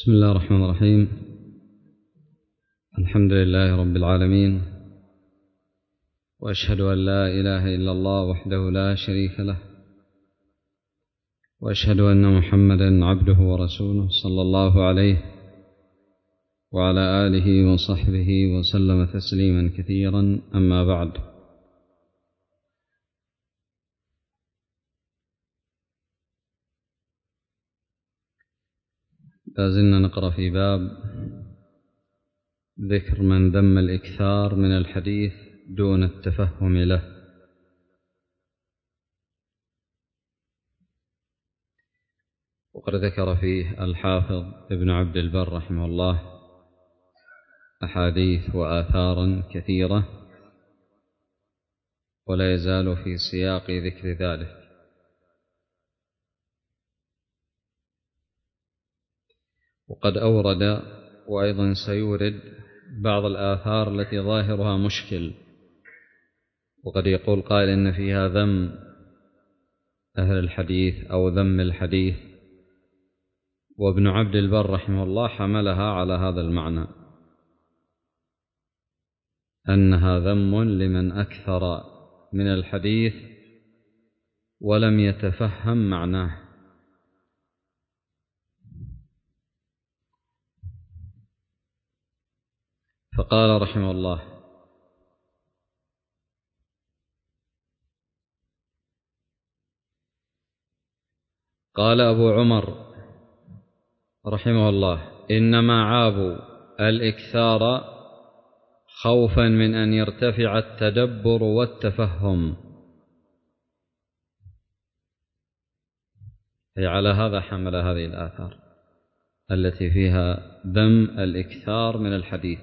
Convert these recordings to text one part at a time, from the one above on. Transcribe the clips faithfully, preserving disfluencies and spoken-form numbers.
بسم الله الرحمن الرحيم. الحمد لله رب العالمين، وأشهد أن لا إله إلا الله وحده لا شريك له، وأشهد أن محمدا عبده ورسوله صلى الله عليه وعلى آله وصحبه وسلم تسليما كثيرا. أما بعد، لازلنا نقرأ في باب ذكر من ذم الإكثار من الحديث دون التفهم له. وقد ذكر فيه الحافظ ابن عبد البر رحمه الله أحاديث وآثارا كثيرة، ولا يزال في سياق ذكر ذلك. وقد أورد وأيضا سيورد بعض الآثار التي ظاهرها مشكل، وقد يقول قائل إن فيها ذم أهل الحديث أو ذم الحديث، وابن عبد البر رحمه الله حملها على هذا المعنى، أنها ذم لمن أكثر من الحديث ولم يتفهم معناه. فقال رحمه الله: قال أبو عمر رحمه الله: إنما عابوا الإكثار خوفا من أن يرتفع التدبر والتفهم، أي على هذا حمل هذه الآثار التي فيها ذم الإكثار من الحديث.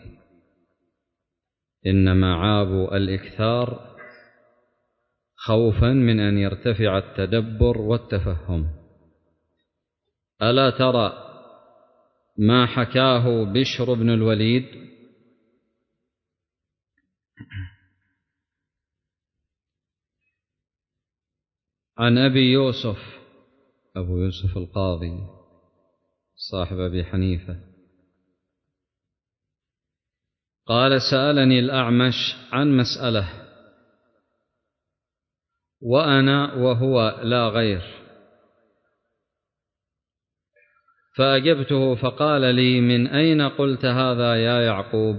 إنما عابوا الإكثار خوفا من أن يرتفع التدبر والتفهم. ألا ترى ما حكاه بشر بن الوليد عن أبي يوسف، أبو يوسف القاضي صاحب أبي حنيفة، قال: سألني الأعمش عن مسألة وأنا وهو لا غير، فأجبته فقال لي: من أين قلت هذا يا يعقوب؟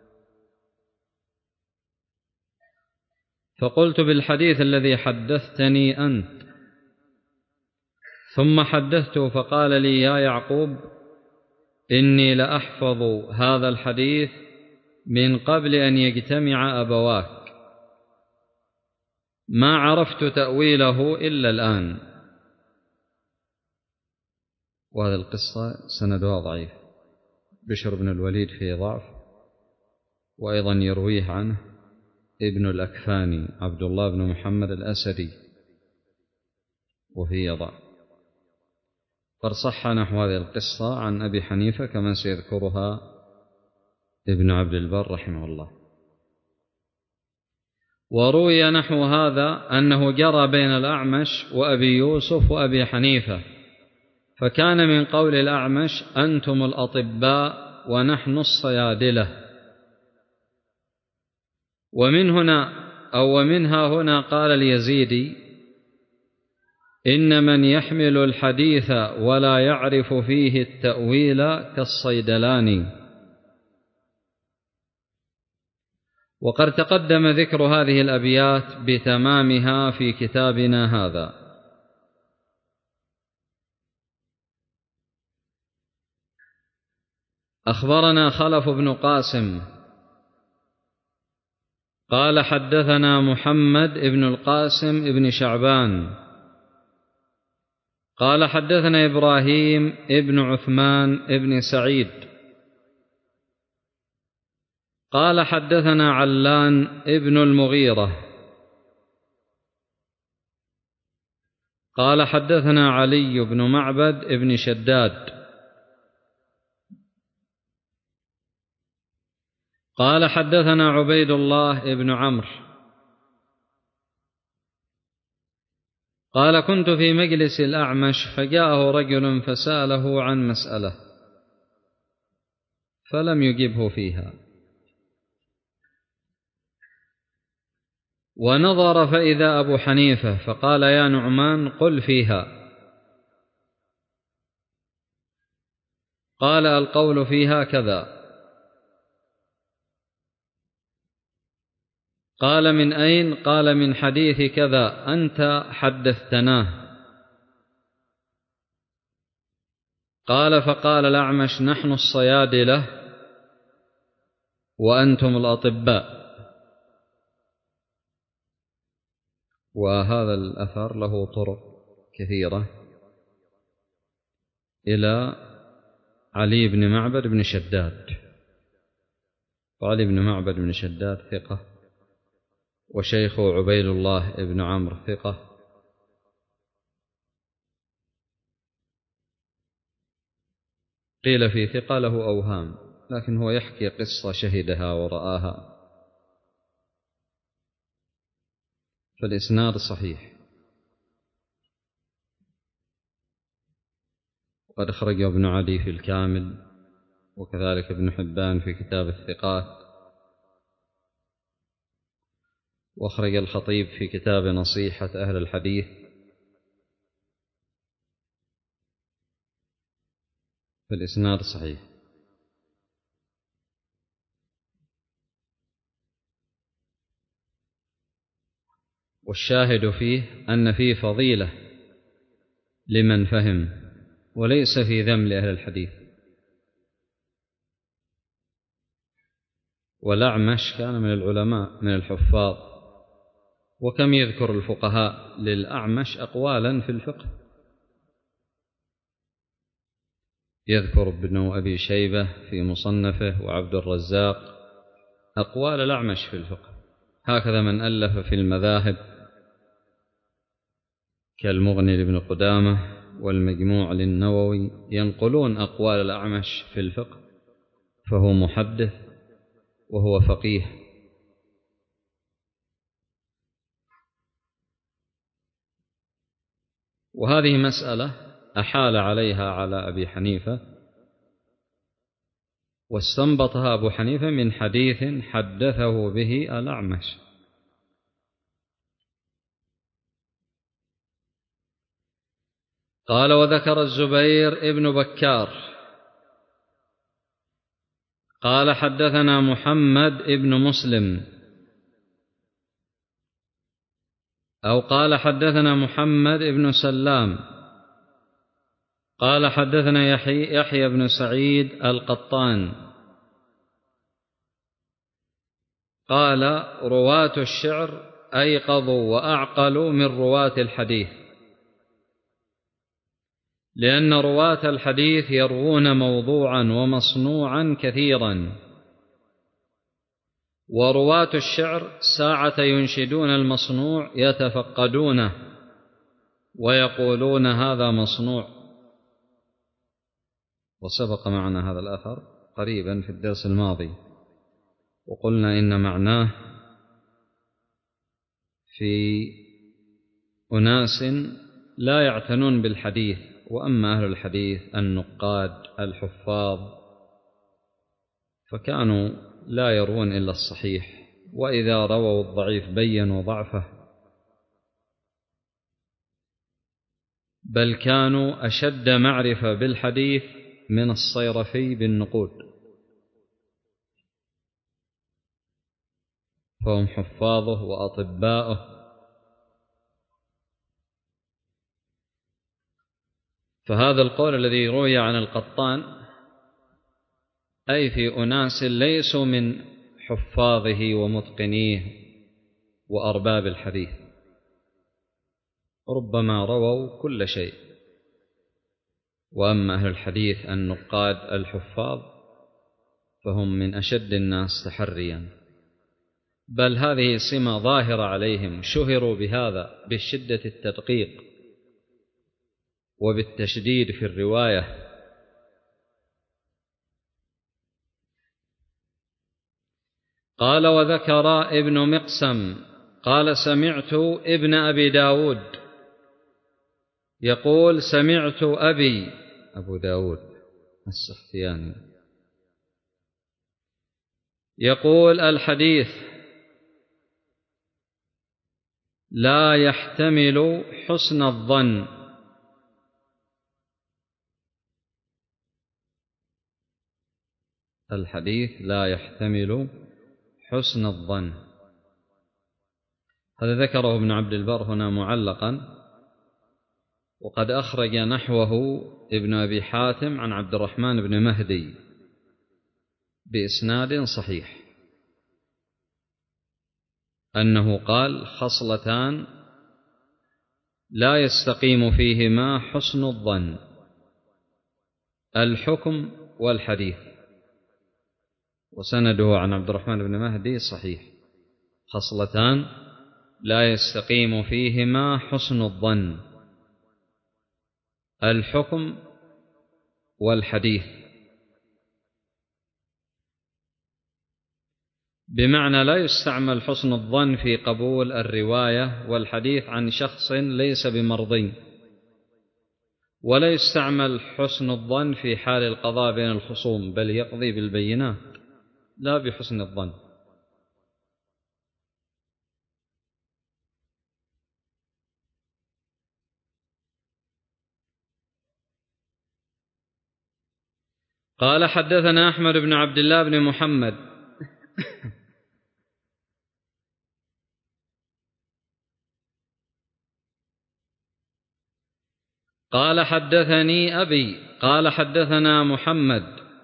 فقلت: بالحديث الذي حدثتني أنت. ثم حدثته فقال لي: يا يعقوب، إني لأحفظ هذا الحديث من قبل أن يجتمع أبواك، ما عرفت تأويله إلا الآن. وهذه القصة سندها ضعيف، بشر بن الوليد فيه ضعف، وأيضا يرويه عنه ابن الأكفاني عبد الله بن محمد الأسدي وفيه ضعف. قد صح نحو هذه القصة عن أبي حنيفة كما سيذكرها ابن عبد البر رحمه الله. وروي نحو هذا أنه جرى بين الأعمش وأبي يوسف وأبي حنيفة، فكان من قول الأعمش: أنتم الأطباء ونحن الصيادلة. ومن هنا أو ومنها هنا قال اليزيدي: إن من يحمل الحديث ولا يعرف فيه التأويل كالصيدلاني. وقد تقدم ذكر هذه الأبيات بتمامها في كتابنا هذا. أخبرنا خلف بن قاسم قال: حدثنا محمد بن القاسم بن شعبان قال: حدثنا إبراهيم بن عثمان بن سعيد قال: حدثنا علان بن المغيرة قال: حدثنا علي بن معبد بن شداد قال: حدثنا عبيد الله بن عمرو قال: كنت في مجلس الأعمش فجاءه رجل فسأله عن مسألة، فلم يجبه فيها، ونظر فإذا أبو حنيفة فقال يا نعمان قل فيها. قال القول فيها كذا. قال من أين؟ قال من حديث كذا أنت حدثتناه. قال فقال الأعمش نحن الصيادلة وأنتم الأطباء. وهذا الأثر له طرق كثيرة إلى علي بن معبد بن شداد. وعلي بن معبد بن شداد ثقة، وشيخه عبيد الله بن عمرو ثقة، قيل في ثقة له أوهام، لكن هو يحكي قصة شهدها ورآها، فالإسناد صحيح. وقد أخرجه ابن عدي في الكامل، وكذلك ابن حبان في كتاب الثقات، وأخرج الخطيب في كتاب نصيحة أهل الحديث. فالإسناد صحيح. والشاهد فيه أن فيه فضيلة لمن فهم، وليس في ذم لأهل الحديث. والأعمش كان من العلماء من الحفاظ، وكم يذكر الفقهاء للأعمش أقوالا في الفقه. يذكر ابن أبي شيبة في مصنفه وعبد الرزاق أقوال الأعمش في الفقه، هكذا من ألف في المذاهب كالمغني لابن قدامة والمجموع للنووي ينقلون أقوال الأعمش في الفقه، فهو محدث وهو فقيه. وهذه مسألة أحال عليها على أبي حنيفة، واستنبطها أبو حنيفة من حديث حدثه به الأعمش. قال وذكر الزبير ابن بكار قال حدثنا محمد ابن مسلم، أو قال حدثنا محمد ابن سلام قال حدثنا يحيى, يحيى بن سعيد القطان قال رواة الشعر أيقظوا وأعقلوا من رواة الحديث، لأن رواة الحديث يروون موضوعا ومصنوعا كثيرا، ورواة الشعر ساعة ينشدون المصنوع يتفقدونه ويقولون هذا مصنوع. وسبق معنا هذا الأثر قريبا في الدرس الماضي، وقلنا إن معناه في أناس لا يعتنون بالحديث، وأما أهل الحديث النقاد الحفاظ فكانوا لا يروون إلا الصحيح، وإذا رووا الضعيف بينوا ضعفه، بل كانوا أشد معرفة بالحديث من الصيرفي بالنقود، فهم حفاظه وأطباؤه. فهذا القول الذي روي عن القطان أي في أناس ليسوا من حفاظه ومتقنيه وأرباب الحديث، ربما رووا كل شيء. وأما أهل الحديث النقاد الحفاظ فهم من أشد الناس تحريا، بل هذه سمة ظاهرة عليهم، شهروا بهذا بشدة التدقيق وبالتشديد في الرواية. قال وذكر ابن مقسم قال سمعت ابن أبي داود يقول سمعت أبي أبو داود السختياني يقول: الحديث لا يحتمل حسن الظن. الحديث لا يحتمل حسن الظن. هذا ذكره ابن عبد البر هنا معلقا، وقد أخرج نحوه ابن أبي حاتم عن عبد الرحمن بن مهدي بإسناد صحيح أنه قال: خصلتان لا يستقيم فيهما حسن الظن: الحكم والحديث. وسنده عن عبد الرحمن بن مهدي صحيح. خصلتان لا يستقيم فيهما حسن الظن: الحكم والحديث. بمعنى لا يستعمل حسن الظن في قبول الرواية والحديث عن شخص ليس بمرضي، ولا يستعمل حسن الظن في حال القضاء بين الخصوم، بل يقضي بالبينات لا بحسن الظن. قال: حدثنا أحمد بن عبد الله بن محمد قال: حدثني أبي قال: حدثنا محمد،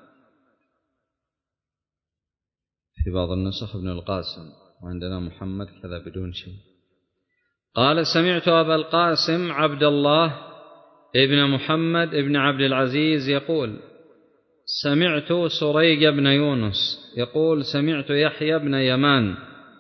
في بعض النسخ ابن القاسم، وعندنا محمد كذا بدون شيء. قال: سمعت أبا القاسم عبد الله ابن محمد ابن عبد العزيز يقول: سمعت سريج بن يونس يقول: سمعت يحيى بن يمان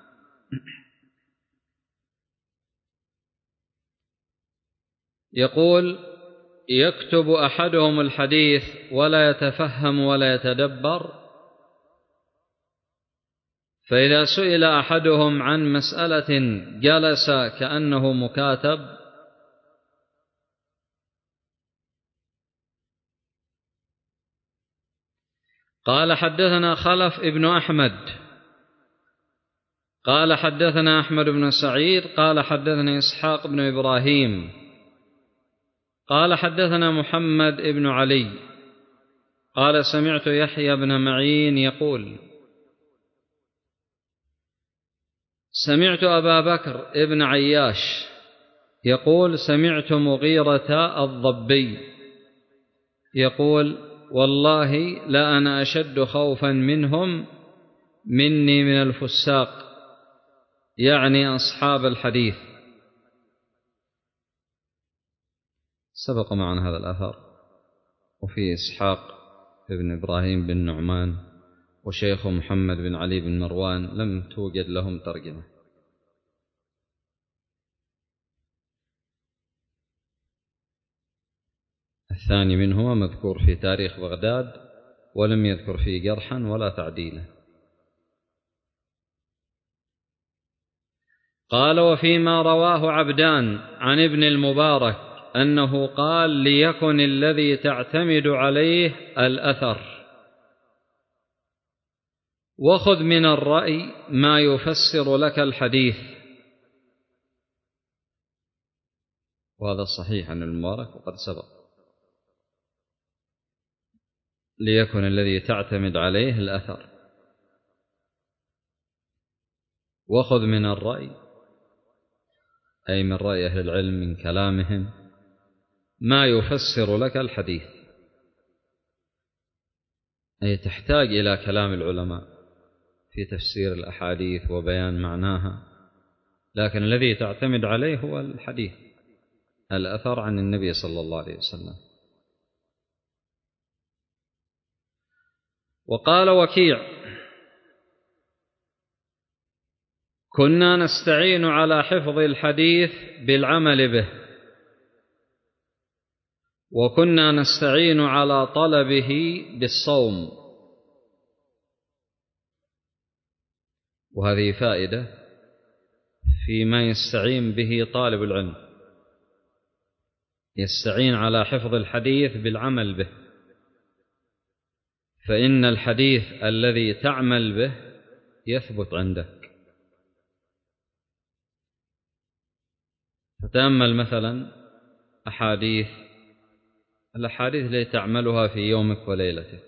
يقول: يكتب أحدهم الحديث ولا يتفهم ولا يتدبر، فإذا سئل أحدهم عن مسألة جلس كأنه مكاتب. قال: حدثنا خلف ابن أحمد قال: حدثنا أحمد بن سعيد قال: حدثنا إسحاق بن إبراهيم قال: حدثنا محمد بن علي قال: سمعت يحيى بن معين يقول: سمعت أبا بكر ابن عياش يقول: سمعت مغيرة الضبي يقول: والله لا أنا أشد خوفا منهم مني من الفساق، يعني أصحاب الحديث. سبق معنا هذا الأثر. وفي إسحاق بن إبراهيم بن نعمان وشيخ محمد بن علي بن مروان لم توجد لهم ترجمة. الثاني منهما مذكور في تاريخ بغداد ولم يذكر فيه جرحا ولا تعديلا. قال: وفيما رواه عبدان عن ابن المبارك أنه قال: ليكن الذي تعتمد عليه الأثر، وخذ من الرأي ما يفسر لك الحديث. وهذا صحيح عن المبارك وقد سبق. ليكن الذي تعتمد عليه الأثر، وخذ من الرأي، أي من رأي أهل العلم من كلامهم، ما يفسر لك الحديث، أي تحتاج إلى كلام العلماء في تفسير الأحاديث وبيان معناها، لكن الذي تعتمد عليه هو الحديث، الأثر عن النبي صلى الله عليه وسلم. وقال وكيع: كنا نستعين على حفظ الحديث بالعمل به، وكنا نستعين على طلبه بالصوم. وهذه فائدة فيما يستعين به طالب العلم، يستعين على حفظ الحديث بالعمل به، فإن الحديث الذي تعمل به يثبت عندك. فتأمل مثلا أحاديث الأحاديث التي تعملها في يومك وليلتك،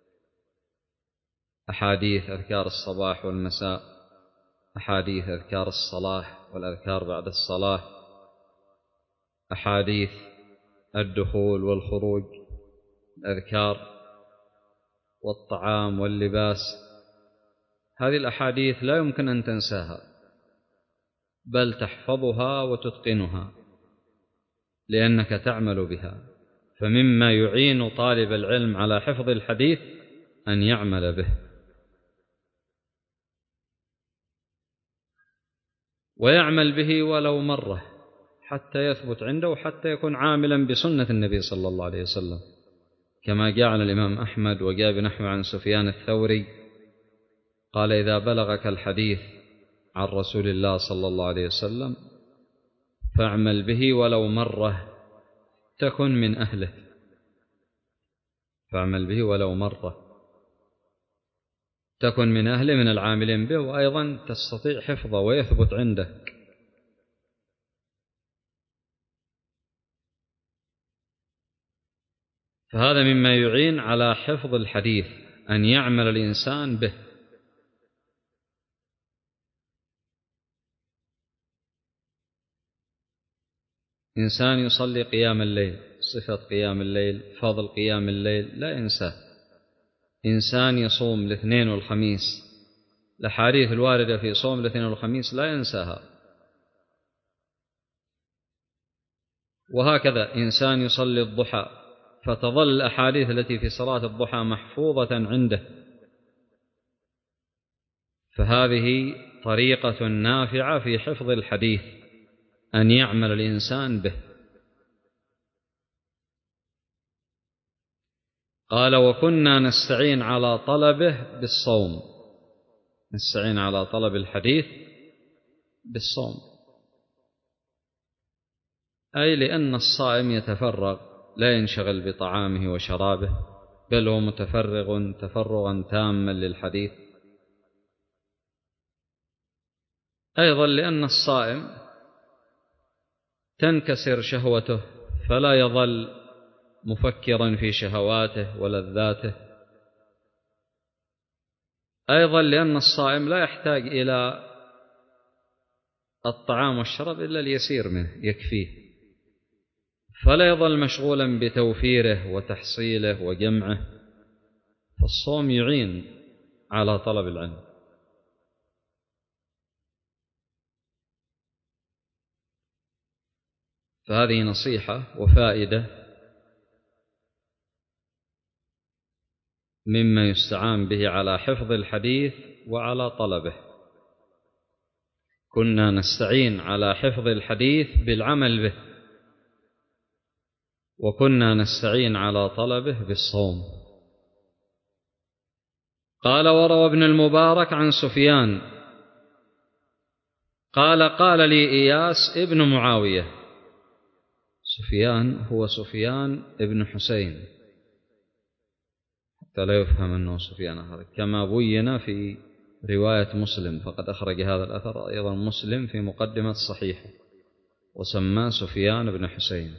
أحاديث أذكار الصباح والمساء، أحاديث أذكار الصلاة والأذكار بعد الصلاة، أحاديث الدخول والخروج، الأذكار والطعام واللباس. هذه الأحاديث لا يمكن أن تنساها، بل تحفظها وتتقنها لأنك تعمل بها. فمما يعين طالب العلم على حفظ الحديث أن يعمل به، ويعمل به ولو مرة حتى يثبت عنده وحتى يكون عاملا بسنة النبي صلى الله عليه وسلم، كما جاء عن الإمام أحمد وجاء بنحو عن سفيان الثوري قال: إذا بلغك الحديث عن رسول الله صلى الله عليه وسلم فاعمل به ولو مرة تكن من أهله. فاعمل به ولو مرة تكن من أهله، من العاملين به، وأيضا تستطيع حفظه ويثبت عندك. فهذا مما يعين على حفظ الحديث، أن يعمل الإنسان به. إنسان يصلي قيام الليل، صفة قيام الليل، فضل قيام الليل لا ينساه. إنسان يصوم الاثنين والخميس، الأحاديث الواردة في صوم الاثنين والخميس لا ينساها. وهكذا إنسان يصلي الضحى فتظل الأحاديث التي في صلاة الضحى محفوظة عنده. فهذه طريقة نافعة في حفظ الحديث، أن يعمل الإنسان به. قال: وكنا نستعين على طلبه بالصوم. نستعين على طلب الحديث بالصوم، أي لأن الصائم يتفرغ، لا ينشغل بطعامه وشرابه، بل هو متفرغ تفرغا تاما للحديث. أيضا لأن الصائم تنكسر شهوته، فلا يظل مفكرا في شهواته ولذاته. أيضا لأن الصائم لا يحتاج إلى الطعام والشراب إلا اليسير منه يكفيه، فلا يظل مشغولا بتوفيره وتحصيله وجمعه. فالصوم يعين على طلب العلم. فهذه نصيحة وفائدة مما يستعان به على حفظ الحديث وعلى طلبه. كنا نستعين على حفظ الحديث بالعمل به، وكنا نستعين على طلبه بالصوم. قال: وروى ابن المبارك عن سفيان قال: قال لي إياس ابن معاوية. سفيان هو سفيان ابن حسين، حتى لا يفهم أنه سفيان هذا، كما بين في رواية مسلم، فقد أخرج هذا الأثر أيضا مسلم في مقدمة صحيحه وسماه سفيان بن حسين.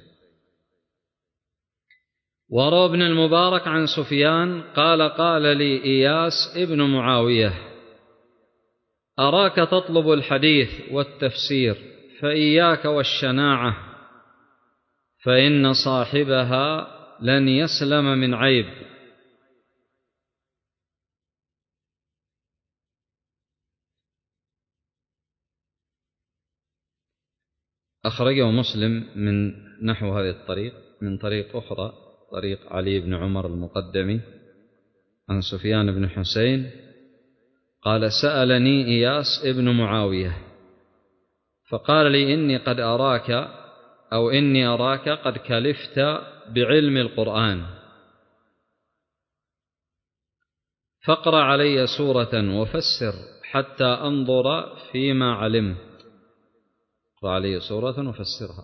وروى ابن المبارك عن سفيان قال: قال لي إياس ابن معاوية: أراك تطلب الحديث والتفسير، فإياك والشناعة، فإن صاحبها لن يسلم من عيب. أخرجه مسلم من نحو هذه الطريق من طريق أخرى، طريق علي بن عمر المقدمي عن سفيان بن حسين قال: سألني إياس ابن معاوية فقال لي: إني قد أراك أو إني أراك قد كلفت بعلم القرآن، فاقرأ علي سورة وفسر حتى أنظر فيما علمت. اقرأ علي سورة وفسرها.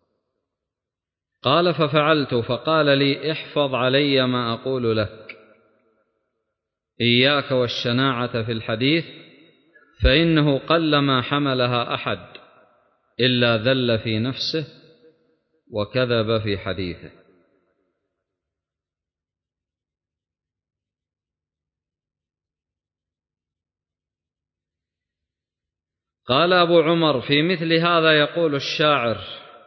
قال: ففعلت، فقال لي: احفظ علي ما أقول لك، إياك والشناعة في الحديث، فإنه قلما حملها أحد إلا ذل في نفسه وكذب في حديثه. قال أبو عمر: في مثل هذا يقول الشاعر: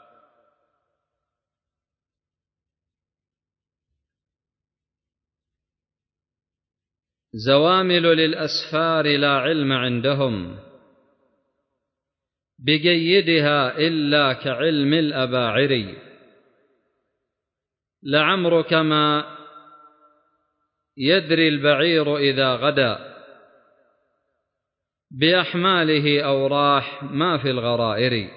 زوامل للأسفار لا علم عندهم بجيدها إلا كعلم الأباعر، لعمرك ما يدري البعير إذا غدا بأحماله أو راح ما في الغرائر.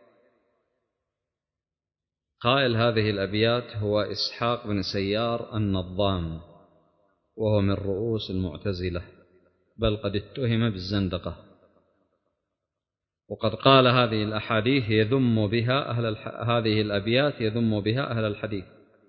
قائل هذه الأبيات هو إسحاق بن سيار النظام، وهو من رؤوس المعتزلة، بل قد اتهم بالزندقة، وقد قال هذه الأحاديث يذم بها أهل الح... هذه الأبيات يذم بها أهل الحديث،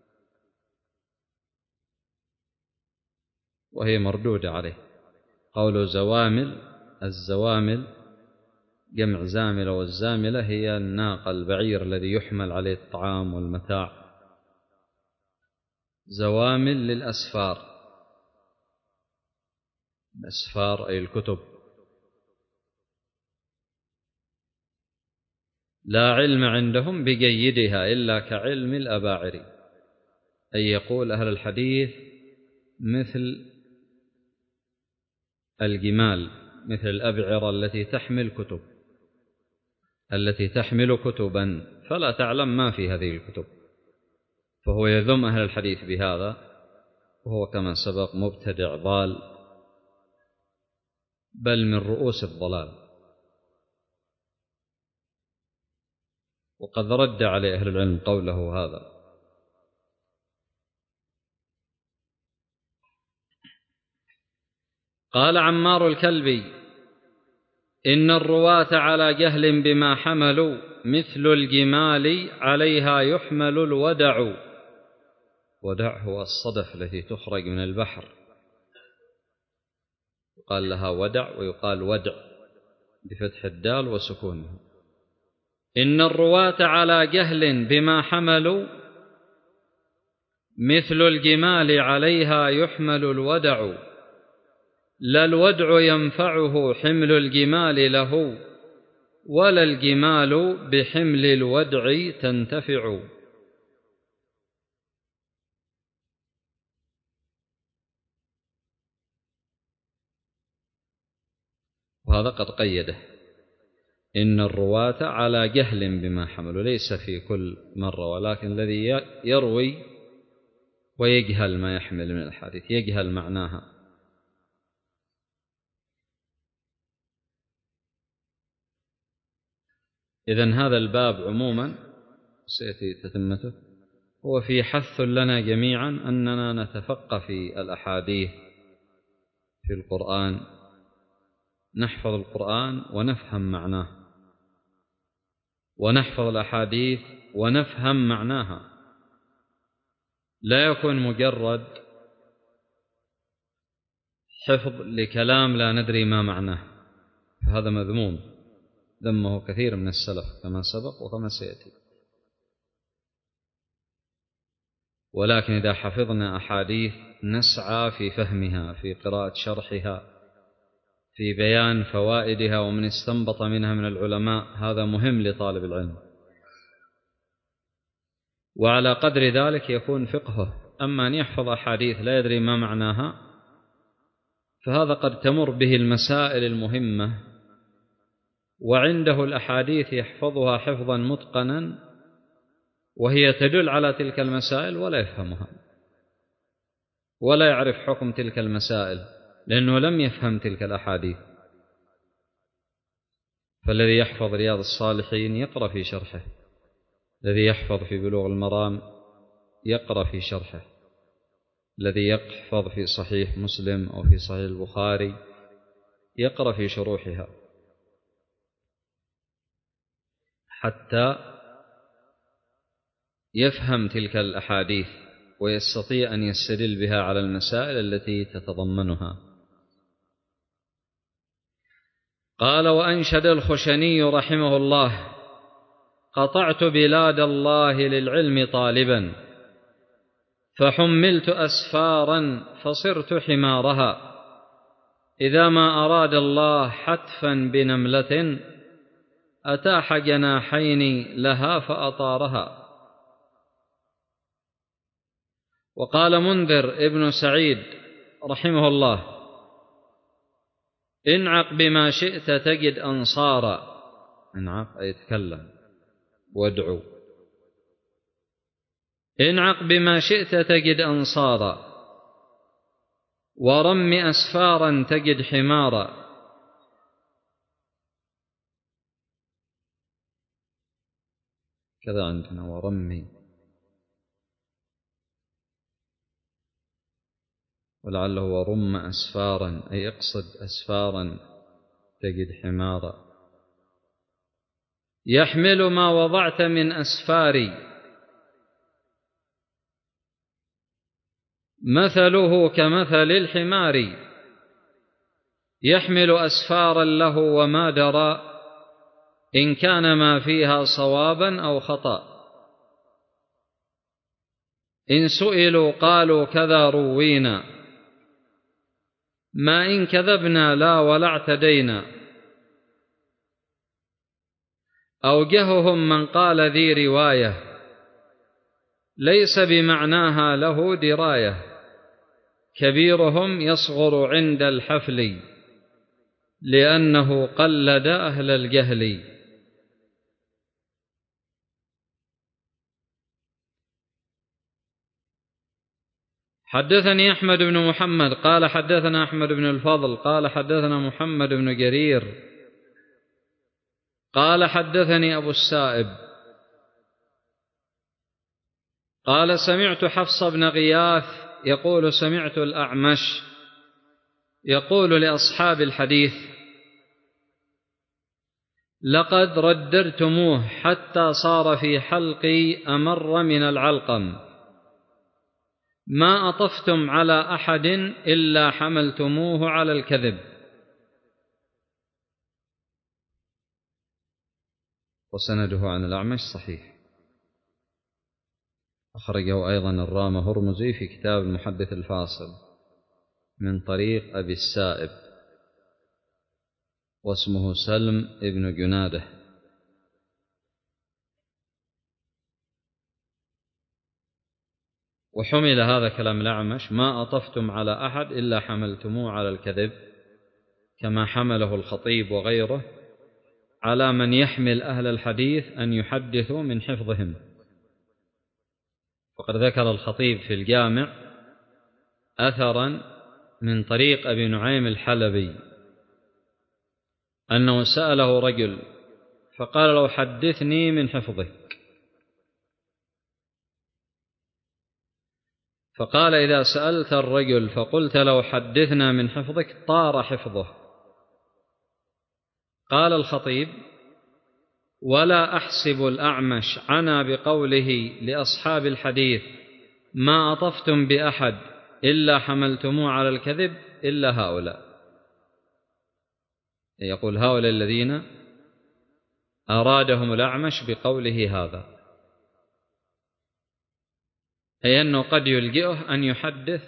وهي مردودة عليه. قول زوامل، الزوامل جمع زاملة، والزاملة هي الناقة البعير الذي يحمل عليه الطعام والمتاع. زوامل للأسفار، الأسفار أي الكتب. لا علم عندهم بجيدها إلا كعلم الأباعر، أي يقول أهل الحديث مثل الجمال، مثل الأبعرة التي تحمل كتب، التي تحمل كتبا فلا تعلم ما في هذه الكتب. فهو يذم أهل الحديث بهذا، وهو كما سبق مبتدع ضال، بل من رؤوس الضلال. وقد رد عليه أهل العلم قوله هذا. قال عمار الكلبي: إن الرواة على جهل بما حملوا مثل الجمال عليها يحمل الودع. ودع هو الصدف التي تخرج من البحر، يقال لها ودع ويقال ودع بفتح الدال وسكونها. إن الرواة على جهل بما حملوا مثل الجمال عليها يحمل الودع، لا الودع ينفعه حمل الجمال له، ولا الجمال بحمل الودع تنتفع. وهذا قد قيده: إن الرواة على جهل بما حملوا، ليس في كل مرة، ولكن الذي يروي ويجهل ما يحمل من الحديث، يجهل معناها. إذن هذا الباب عموما سيأتي تتمته، هو في حث لنا جميعا أننا نتفقه في الأحاديث في القرآن، نحفظ القرآن ونفهم معناه، ونحفظ الأحاديث ونفهم معناها، لا يكون مجرد حفظ لكلام لا ندري ما معناه، فهذا مذموم، ذمه كثير من السلف كما سبق وكما سيأتي. ولكن إذا حفظنا أحاديث نسعى في فهمها، في قراءة شرحها، في بيان فوائدها ومن استنبط منها من العلماء، هذا مهم لطالب العلم، وعلى قدر ذلك يكون فقهه. أما أن يحفظ أحاديث لا يدري ما معناها، فهذا قد تمر به المسائل المهمة، وعنده الأحاديث يحفظها حفظا متقنا وهي تدل على تلك المسائل ولا يفهمها، ولا يعرف حكم تلك المسائل، لأنه لم يفهم تلك الأحاديث. فالذي يحفظ رياض الصالحين يقرأ في شرحه، الذي يحفظ في بلوغ المرام يقرأ في شرحه، الذي يحفظ في صحيح مسلم أو في صحيح البخاري يقرأ في شروحها، حتى يفهم تلك الأحاديث ويستطيع أن يستدل بها على المسائل التي تتضمنها. قال: وأنشد الخشني رحمه الله: قطعت بلاد الله للعلم طالبا، فحملت أسفارا فصرت حمارها، إذا ما أراد الله حتفا بنملة أتاح جناحين لها فأطارها. وقال منذر ابن سعيد رحمه الله: انعق بما شئت تجد أنصارا. انعق أي يتكلم وادعو. انعق بما شئت تجد أنصارا، ورم أسفارا تجد حمارا. كذا عندنا ورمي، ولعله ورم أسفارا أي اقصد أسفارا تجد حمارا. يحمل ما وضعت من أسفاري، مثله كمثل الحمار. يحمل أسفارا له وما درى إن كان ما فيها صوابا أو خطأ. إن سئلوا قالوا كذا روينا، ما إن كذبنا لا ولا اعتدينا. أوجههم من قال ذي رواية، ليس بمعناها له دراية. كبيرهم يصغر عند الحفل، لأنه قلد أهل الجهل. حدثني أحمد بن محمد قال حدثنا أحمد بن الفضل قال حدثنا محمد بن جرير قال حدثني أبو السائب قال سمعت حفص بن غياث يقول سمعت الأعمش يقول لأصحاب الحديث: لقد ردرتموه حتى صار في حلقي أمر من العلقم، ما أطفتم على أحد إلا حملتموه على الكذب. وسنده عن الأعمش صحيح، أخرجه أيضا الرام هرمزي في كتاب المحدث الفاصل من طريق أبي السائب، واسمه سلم ابن جناده. وحمل هذا كلام الأعمش: ما أطفتم على أحد إلا حملتموه على الكذب، كما حمله الخطيب وغيره على من يحمل أهل الحديث أن يحدثوا من حفظهم. وقد ذكر الخطيب في الجامع أثرا من طريق أبي نعيم الحلبي أنه سأله رجل فقال له: حدثني من حفظك. فقال: إذا سألت الرجل فقلت له حدثنا من حفظك طار حفظه. قال الخطيب: ولا أحسب الأعمش عنا بقوله لأصحاب الحديث: ما أطفتم بأحد إلا حملتموه على الكذب إلا هؤلاء. يقول هؤلاء الذين أرادهم الأعمش بقوله هذا، أي أنه قد يلجئه أن يحدث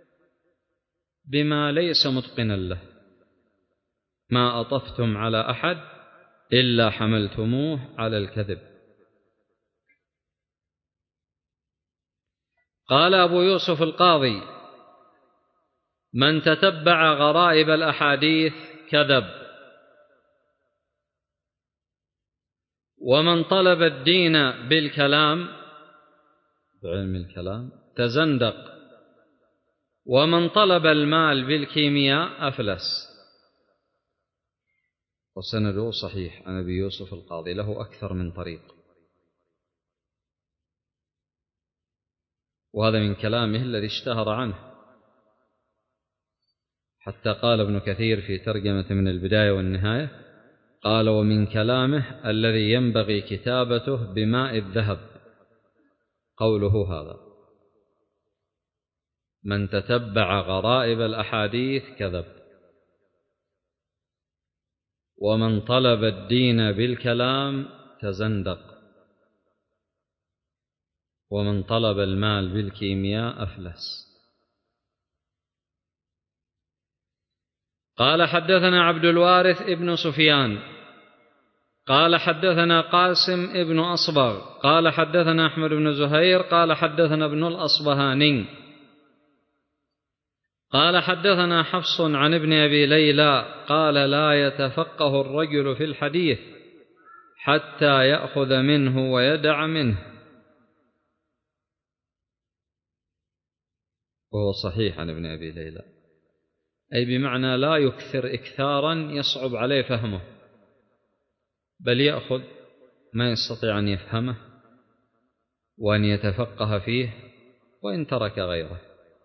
بما ليس متقنا له. ما أطفتم على أحد إلا حملتموه على الكذب. قال أبو يوسف القاضي: من تتبع غرائب الأحاديث كذب، ومن طلب الدين بالكلام بعلم الكلام تزندق، ومن طلب المال بالكيمياء أفلس. وسنده صحيح عن أبي يوسف القاضي، له أكثر من طريق، وهذا من كلامه الذي اشتهر عنه، حتى قال ابن كثير في ترجمة من البداية والنهاية قال: ومن كلامه الذي ينبغي كتابته بماء الذهب قوله هذا: من تتبع غرائب الأحاديث كذب. ومن طلب الدين بالكلام تزندق، ومن طلب المال بالكيمياء أفلس. قال حدثنا عبد الوارث ابن سفيان قال حدثنا قاسم ابن أصبغ قال حدثنا أحمد بن زهير قال حدثنا ابن الأصبهاني قال حدثنا حفص عن ابن أبي ليلى قال لا يتفقه الرجل في الحديث حتى يأخذ منه ويدع منه، وهو صحيح عن ابن أبي ليلى، أي بمعنى لا يكثر إكثارا يصعب عليه فهمه، بل يأخذ ما يستطيع أن يفهمه وأن يتفقه فيه وإن ترك غيره.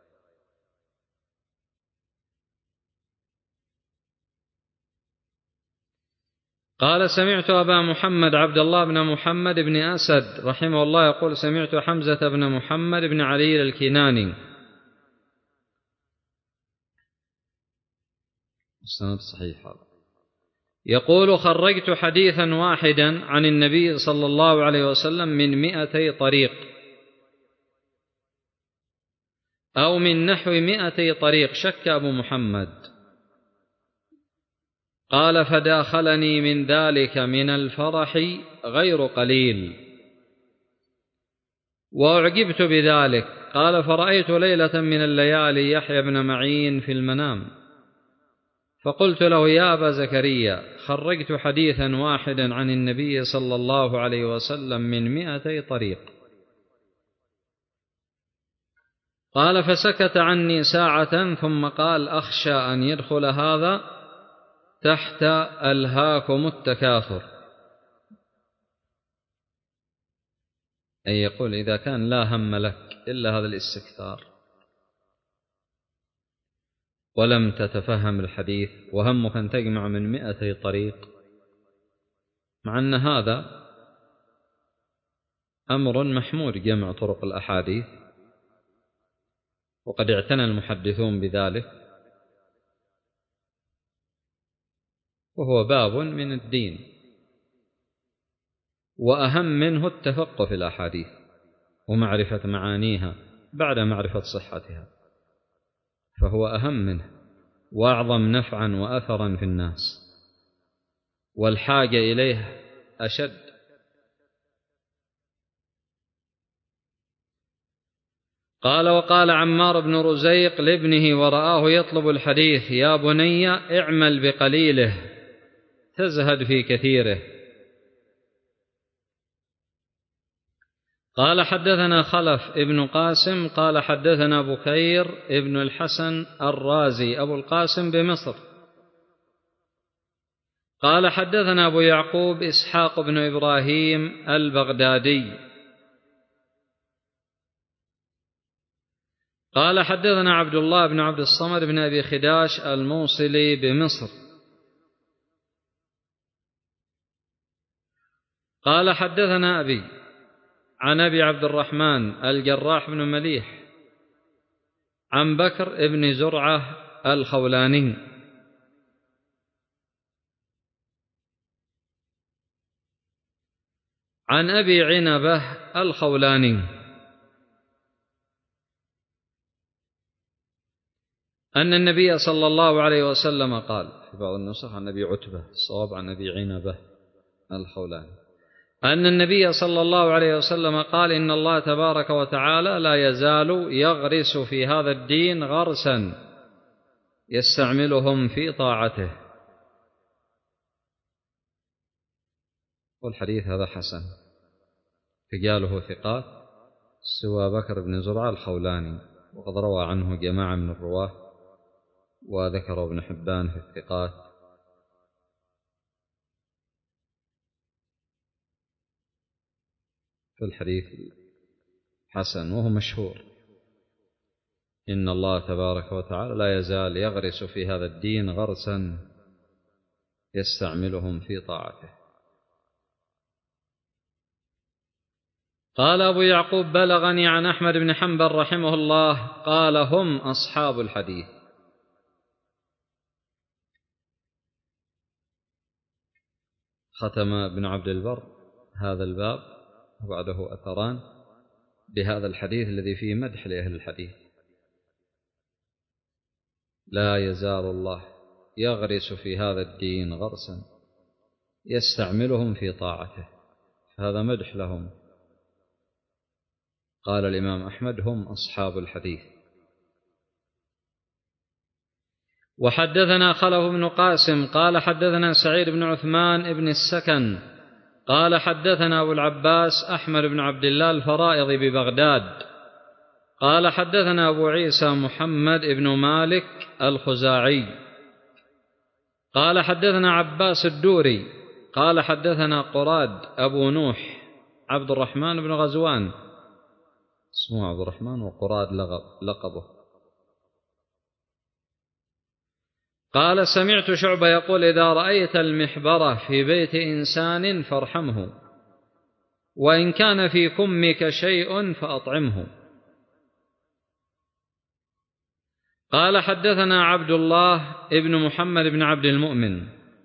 قال سمعت أبا محمد عبد الله بن محمد بن أسد رحمه الله يقول سمعت حمزة بن محمد بن علي الكناني السند صحيح هذا يقول خرجت حديثا واحدا عن النبي صلى الله عليه وسلم من مئتي طريق أو من نحو مئتي طريق، شك أبو محمد. قال فداخلني من ذلك من الفرح غير قليل وأعجبت بذلك. قال فرأيت ليلة من الليالي يحيى بن معين في المنام فقلت له يا أبا زكريا خرجت حديثا واحدا عن النبي صلى الله عليه وسلم من مئتي طريق. قال فسكت عني ساعة ثم قال أخشى أن يدخل هذا تحت ألهاكم التكاثر، أي يقول إذا كان لا هم لك إلا هذا الاستكثار ولم تتفهم الحديث وهمك أن تجمع من مئتي طريق، مع أن هذا أمر محمود جمع طرق الأحاديث وقد اعتنى المحدثون بذلك، وهو باب من الدين وأهم منه التفقه في الأحاديث ومعرفة معانيها بعد معرفة صحتها، فهو أهم منه وأعظم نفعا وأثرا في الناس والحاجة إليه أشد. قال وقال عمار بن رزيق لابنه ورآه يطلب الحديث يا بني اعمل بقليله تزهد في كثيره. قال حدثنا خلف ابن قاسم قال حدثنا بكير ابن الحسن الرازي أبو القاسم بمصر قال حدثنا أبو يعقوب إسحاق بن إبراهيم البغدادي قال حدثنا عبد الله بن عبد الصمد بن أبي خداش الموصلي بمصر قال حدثنا أبي عن أبي عبد الرحمن الجراح بن مليح عن بكر بن زرعة الخولاني عن أبي عنبة الخولاني أن النبي صلى الله عليه وسلم قال في بعض النسخ عن أبي عتبة، الصواب عن أبي عنبة الخولاني أن النبي صلى الله عليه وسلم قال إن الله تبارك وتعالى لا يزال يغرس في هذا الدين غرسا يستعملهم في طاعته. والحديث هذا حسن رجاله ثقات سوى بكر بن زرعة الخولاني، وقد روى عنه جماعة من الرواة وذكر ابن حبان في الثقات. فالحديث حسن وهو مشهور إن الله تبارك وتعالى لا يزال يغرس في هذا الدين غرسا يستعملهم في طاعته. قال أبو يعقوب بلغني عن أحمد بن حنبل رحمه الله قال هم أصحاب الحديث. ختم ابن عبد البر هذا الباب وبعده أثران بهذا الحديث الذي فيه مدح لأهل الحديث: لا يزال الله يغرس في هذا الدين غرسا يستعملهم في طاعته، فهذا مدح لهم. قال الإمام أحمد: هم أصحاب الحديث. وحدثنا خلف بن قاسم قال حدثنا سعيد بن عثمان بن السكن قال حدثنا أبو العباس أحمد بن عبد الله الفرائضي ببغداد قال حدثنا أبو عيسى محمد بن مالك الخزاعي قال حدثنا عباس الدوري قال حدثنا قراد أبو نوح عبد الرحمن بن غزوان، اسمه عبد الرحمن وقراد لقبه، قال سمعت شعبة يقول: إذا رأيت المحبرة في بيت إنسان فارحمه، وإن كان في كمك شيء فأطعمه. قال حدثنا عبد الله ابن محمد بن عبد المؤمن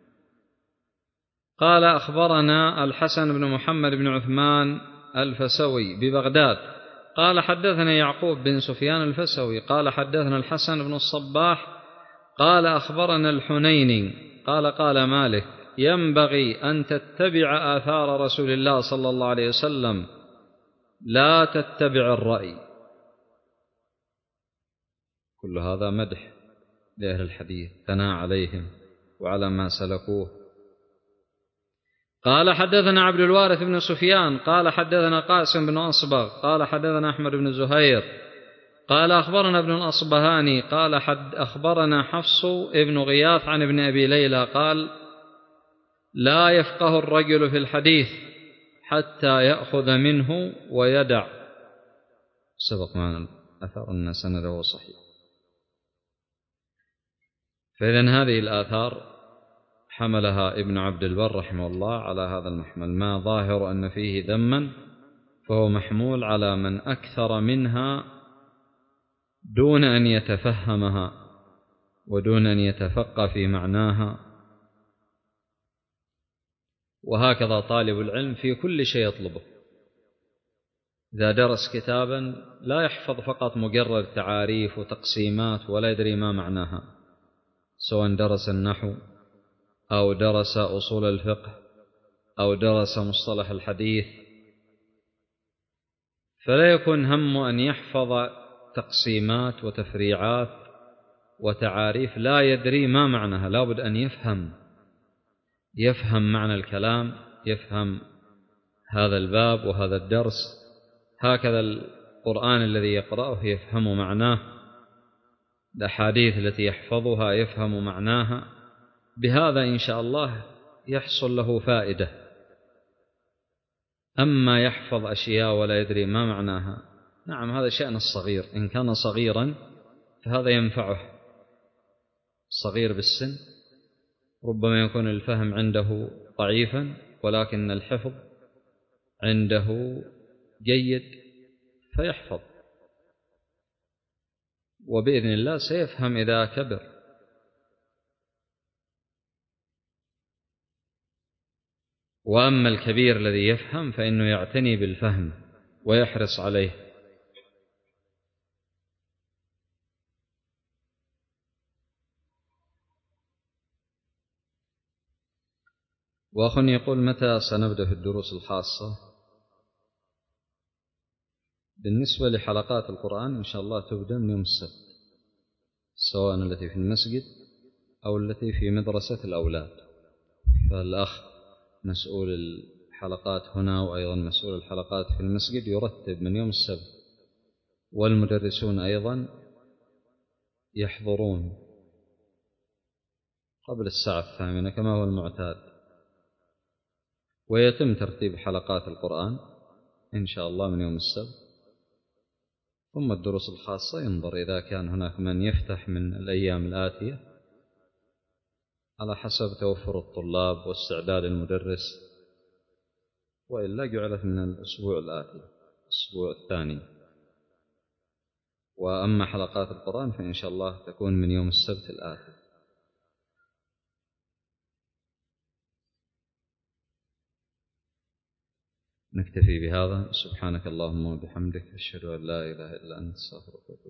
قال أخبرنا الحسن بن محمد بن عثمان الفسوي ببغداد قال حدثنا يعقوب بن سفيان الفسوي قال حدثنا الحسن بن الصباح قال أخبرنا الحنيني قال قال مالك: ينبغي أن تتبع آثار رسول الله صلى الله عليه وسلم، لا تتبع الرأي. كل هذا مدح لأهل الحديث، ثناء عليهم وعلى ما سلكوه. قال حدثنا عبد الوارث بن سفيان قال حدثنا قاسم بن أصبغ قال حدثنا أحمد بن زهير قال أخبرنا ابن الأصبهاني قال حد أخبرنا حفص ابن غياث عن ابن أبي ليلى قال: لا يفقه الرجل في الحديث حتى يأخذ منه ويدع. سبق معنا الأثر أن سنده صحيح. فإذن هذه الآثار حملها ابن عبد البر رحمه الله على هذا المحمل، ما ظاهر أن فيه ذما فهو محمول على من أكثر منها دون أن يتفهمها ودون أن يتفقه في معناها. وهكذا طالب العلم في كل شيء يطلبه، إذا درس كتابا لا يحفظ فقط مجرد تعاريف وتقسيمات ولا يدري ما معناها، سواء درس النحو أو درس أصول الفقه أو درس مصطلح الحديث، فلا يكون هم أن يحفظ تقسيمات وتفريعات وتعاريف لا يدري ما معناها. لا بد أن يفهم يفهم معنى الكلام، يفهم هذا الباب وهذا الدرس. هكذا القرآن الذي يقرأه يفهم معناه، الأحاديث التي يحفظها يفهم معناها. بهذا إن شاء الله يحصل له فائدة. أما يحفظ أشياء ولا يدري ما معناها، نعم هذا شأن الصغير، إن كان صغيرا فهذا ينفعه. صغير بالسن ربما يكون الفهم عنده ضعيفا ولكن الحفظ عنده جيد فيحفظ، وبإذن الله سيفهم إذا كبر. وأما الكبير الذي يفهم فإنه يعتني بالفهم ويحرص عليه. وأخ يقول: متى سنبدأ في الدروس الخاصة؟ بالنسبة لحلقات القرآن إن شاء الله تبدأ من يوم السبت، سواء التي في المسجد أو التي في مدرسة الأولاد. فالأخ مسؤول الحلقات هنا وأيضا مسؤول الحلقات في المسجد يرتب من يوم السبت، والمدرسون أيضا يحضرون قبل الساعة الثامنة كما هو المعتاد، ويتم ترتيب حلقات القرآن إن شاء الله من يوم السبت. ثم الدروس الخاصة ينظر إذا كان هناك من يفتح من الأيام الآتية على حسب توفر الطلاب واستعداد المدرس، وإلا جعلت من الأسبوع الآتي الأسبوع الثاني. وأما حلقات القرآن فإن شاء الله تكون من يوم السبت الآتي. نكتفي بهذا. سبحانك اللهم وبحمدك، أشهد أن لا إله إلا أنت، أستغفرك.